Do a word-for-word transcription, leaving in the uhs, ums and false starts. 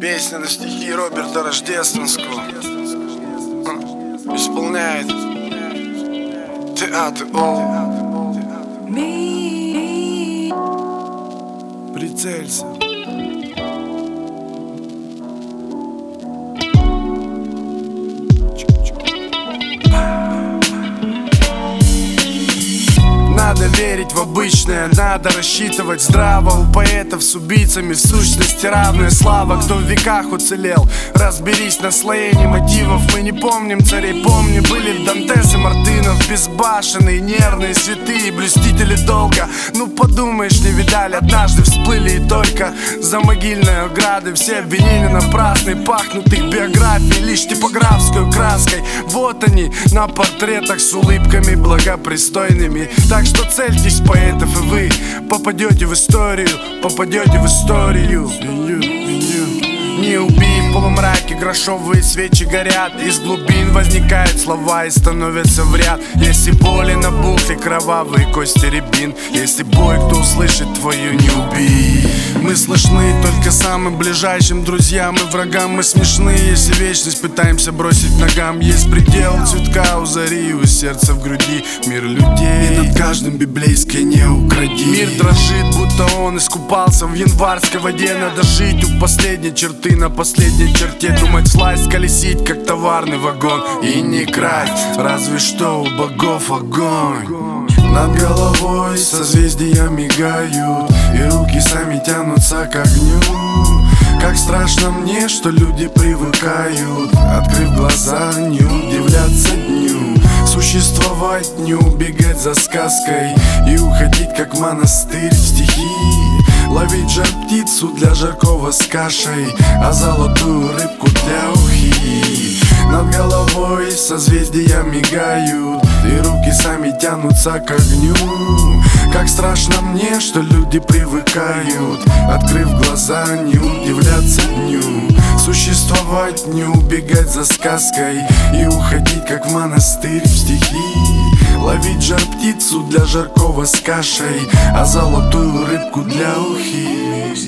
Песня на стихи Роберта Рождественского. Исполняет Театр Ол. Прицелься. Надо верить в обычное, надо рассчитывать здраво. У поэтов с убийцами в сущности равная слава. Кто в веках уцелел, разберись на слоении мотивов. Мы не помним царей, помню, были Дантес и Мартынов. Безбашенные, нервные, святые, блюстители долга. Ну подумаешь, не видали, однажды всплыли и только за могильной оградой. Все обвинения напрасны, пахнут их биографией лишь типографской краской. Вот они на портретах с улыбками благопристойными. Так что цельтесь, поэтов, и вы попадете в историю, попадете в историю. Не убей, в полумраке грошовые свечи горят. Из глубин возникают слова и становятся в ряд. Если боли набухли кровавые кости рябин, если бой кто услышит твою, не убей. Мы слышны только самым ближайшим друзьям и врагам. Мы смешны, если вечность пытаемся бросить ногам. Есть предел цветка у зари, у сердца в груди мир людей. И над каждым библейское не укради. Мир дрожит, будто он искупался в январской воде. Надо жить у последней черты, на последней черте. Думать, слазь, колесить, как товарный вагон. И не красть, разве что у богов огонь. Над головой созвездия мигают, и руки сами тянутся к огню. Как страшно мне, что люди привыкают, открыв глаза, не удивляться дню. Существовать, не убегать за сказкой и уходить, как монастырь, в стихи. Ловить жар-птицу для жаркого с кашей, а золотую рыбку для ухи. Над головой созвездия мигают, и руки сами тянутся к огню. Как страшно мне, что люди привыкают, открыв глаза, не удивляться дню. Существовать, не убегать за сказкой и уходить, как в монастырь, в стихи. Ловить жар-птицу для жаркого с кашей, а золотую рыбку для ухи.